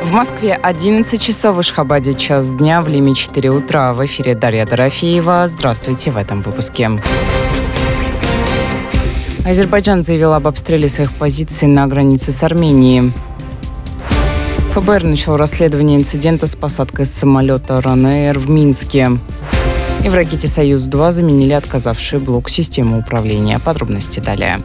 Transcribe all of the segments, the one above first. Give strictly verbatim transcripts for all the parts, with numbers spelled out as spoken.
В Москве одиннадцать часов, в Ашхабаде час дня, в Лиме четыре утра. В эфире Дарья Дорофеева. Здравствуйте в этом выпуске. Азербайджан заявил об обстреле своих позиций на границе с Арменией. ФБР начал расследование инцидента с посадкой с самолета Ryanair в Минске. И в ракете «Союз-два» заменили отказавший блок системы управления. Подробности далее.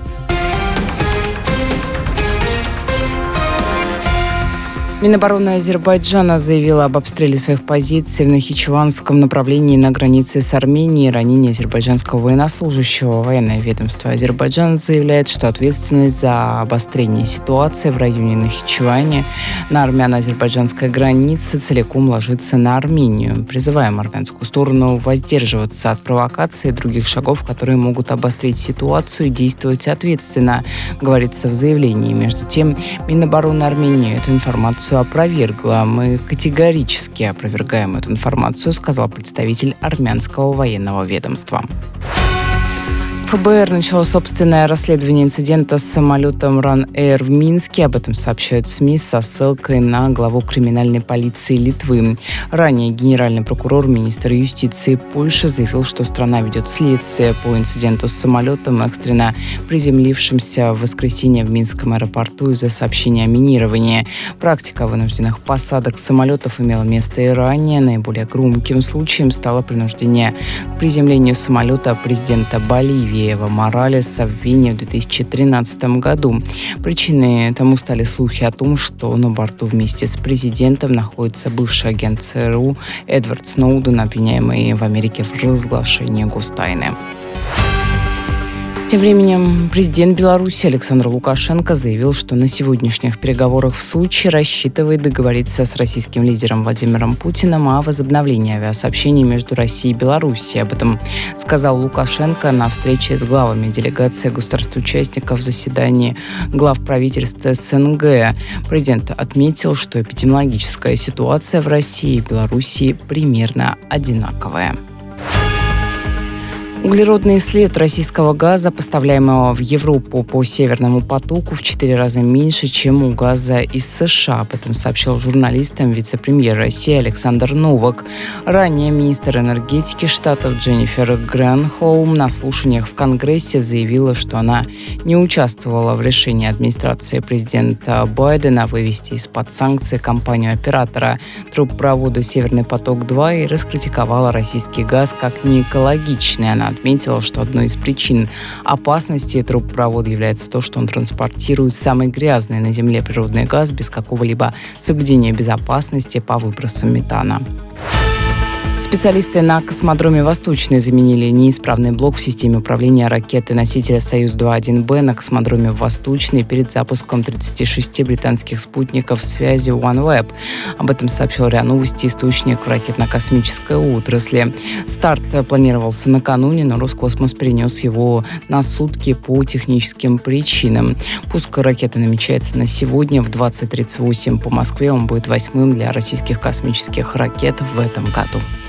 Минобороны Азербайджана заявила об обстреле своих позиций в Нахичеванском направлении на границе с Арменией и ранении азербайджанского военнослужащего. Военное ведомство Азербайджана заявляет, что ответственность за обострение ситуации в районе Нахичевани на армяно-азербайджанской границе целиком ложится на Армению. Призываем армянскую сторону воздерживаться от провокаций и других шагов, которые могут обострить ситуацию и действовать ответственно, говорится в заявлении. Между тем, Минобороны Армении эту информацию опровергла. Мы категорически опровергаем эту информацию, сказал представитель армянского военного ведомства. ФБР начало собственное расследование инцидента с самолетом Ryanair в Минске. Об этом сообщают СМИ со ссылкой на главу криминальной полиции Литвы. Ранее генеральный прокурор, министр юстиции Польши заявил, что страна ведет следствие по инциденту с самолетом, экстренно приземлившимся в воскресенье в Минском аэропорту из-за сообщения о минировании. Практика вынужденных посадок самолетов имела место и ранее. Наиболее громким случаем стало принуждение к приземлению самолета президента Боливии Эва Моралеса в Вене в две тысячи тринадцатом году. Причиной тому стали слухи о том, что на борту вместе с президентом находится бывший агент ЦРУ Эдвард Сноуден, обвиняемый в Америке в разглашении гостайны. Тем временем президент Беларуси Александр Лукашенко заявил, что на сегодняшних переговорах в Сочи рассчитывает договориться с российским лидером Владимиром Путиным о возобновлении авиасообщений между Россией и Белоруссией. Об этом сказал Лукашенко на встрече с главами делегации государств-участников заседания глав правительств СНГ. Президент отметил, что эпидемиологическая ситуация в России и Белоруссии примерно одинаковая. Углеродный след российского газа, поставляемого в Европу по Северному потоку, в четыре раза меньше, чем у газа из США. Об этом сообщил журналистам вице-премьер России Александр Новак. Ранее министр энергетики Штатов Дженнифер Грэнхолм на слушаниях в Конгрессе заявила, что она не участвовала в решении администрации президента Байдена вывести из-под санкций компанию-оператора трубопровода «Северный поток-два» и раскритиковала российский газ как неэкологичный. Она отметила, что одной из причин опасности трубопровода является то, что он транспортирует самый грязный на Земле природный газ без какого-либо соблюдения безопасности по выбросам метана. Специалисты на космодроме «Восточный» заменили неисправный блок в системе управления ракеты-носителя «Союз-два один Б» на космодроме «Восточный» перед запуском тридцати шести британских спутников связи OneWeb. Об этом сообщил РИА Новости источник в ракетно-космической отрасли. Старт планировался накануне, но Роскосмос перенес его на сутки по техническим причинам. Пуск ракеты намечается на сегодня в двадцать тридцать восемь по Москве. Он будет восьмым для российских космических ракет в этом году.